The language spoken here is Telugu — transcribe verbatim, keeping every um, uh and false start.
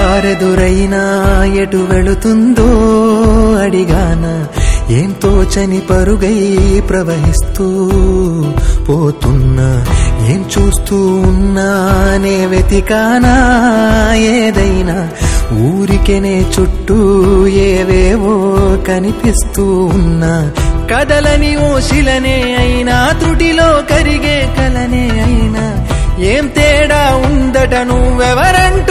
దారెదురైనా ఎటు వెళుతుందో అడిగానా, ఏం తోచని పరుగై ప్రవహిస్తూ పోతున్నా, ఏం చూస్తూ ఉన్నానే వెతికానా ఏదైనా, ఊరికెనే చుట్టూ ఏవేవో కనిపిస్తూ ఉన్నా, కదలని ఓ శిలనే అయినా త్రుటిలో కరిగే కలనే అయినా, ఏం తేడా ఉందట నువ్వెవరంటూ